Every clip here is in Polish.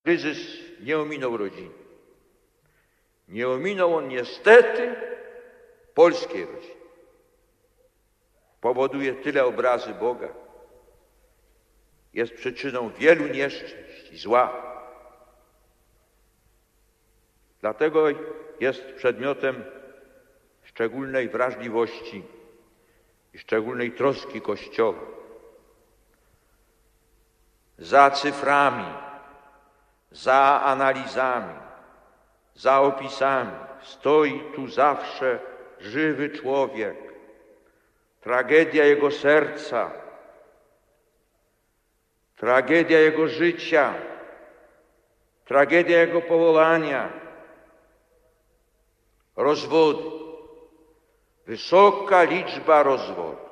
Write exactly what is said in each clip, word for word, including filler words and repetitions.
Kryzys nie ominął rodziny. Nie ominął on niestety polskiej rodziny. Powoduje tyle obrazy Boga. Jest przyczyną wielu nieszczęść i zła. Dlatego jest przedmiotem szczególnej wrażliwości i szczególnej troski Kościoła. Za cyframi, za analizami, za opisami stoi tu zawsze żywy człowiek, tragedia jego serca, tragedia jego życia, tragedia jego powołania, rozwody, wysoka liczba rozwodów,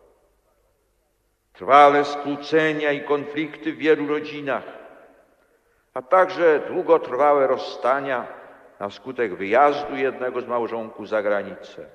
trwale skłócenia i konflikty w wielu rodzinach, a także długotrwałe rozstania na skutek wyjazdu jednego z małżonków za granicę.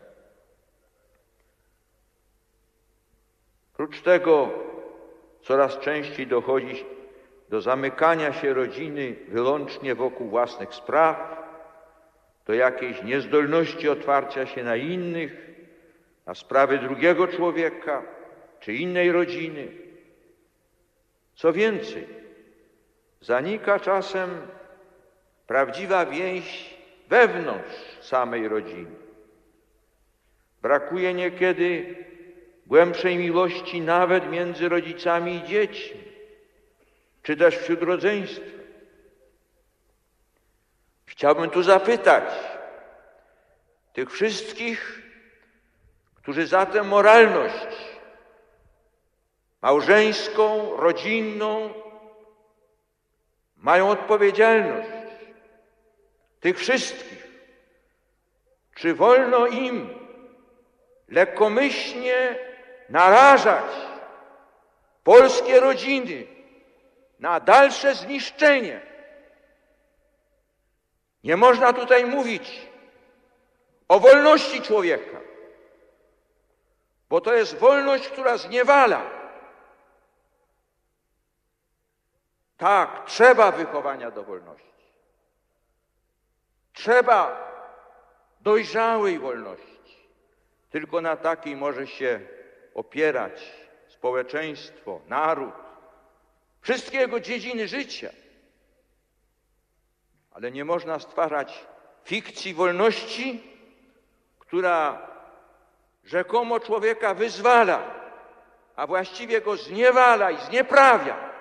Prócz tego coraz częściej dochodzi do zamykania się rodziny wyłącznie wokół własnych spraw, do jakiejś niezdolności otwarcia się na innych, na sprawy drugiego człowieka czy innej rodziny. Co więcej, zanika czasem prawdziwa więź wewnątrz samej rodziny. Brakuje niekiedy głębszej miłości nawet między rodzicami i dziećmi, czy też wśród rodzeństwa. Chciałbym tu zapytać tych wszystkich, którzy za tę moralność małżeńską, rodzinną mają odpowiedzialność. Tych wszystkich, czy wolno im lekkomyślnie narażać polskie rodziny na dalsze zniszczenie? Nie można tutaj mówić o wolności człowieka, bo to jest wolność, która zniewala. Tak, trzeba wychowania do wolności. Trzeba dojrzałej wolności. Tylko na takiej może się opierać społeczeństwo, naród, wszystkie jego dziedziny życia. Ale nie można stwarzać fikcji wolności, która rzekomo człowieka wyzwala, a właściwie go zniewala i znieprawia.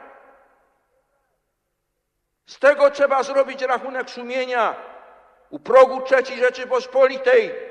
Z tego trzeba zrobić rachunek sumienia u progu trzeciej Rzeczypospolitej.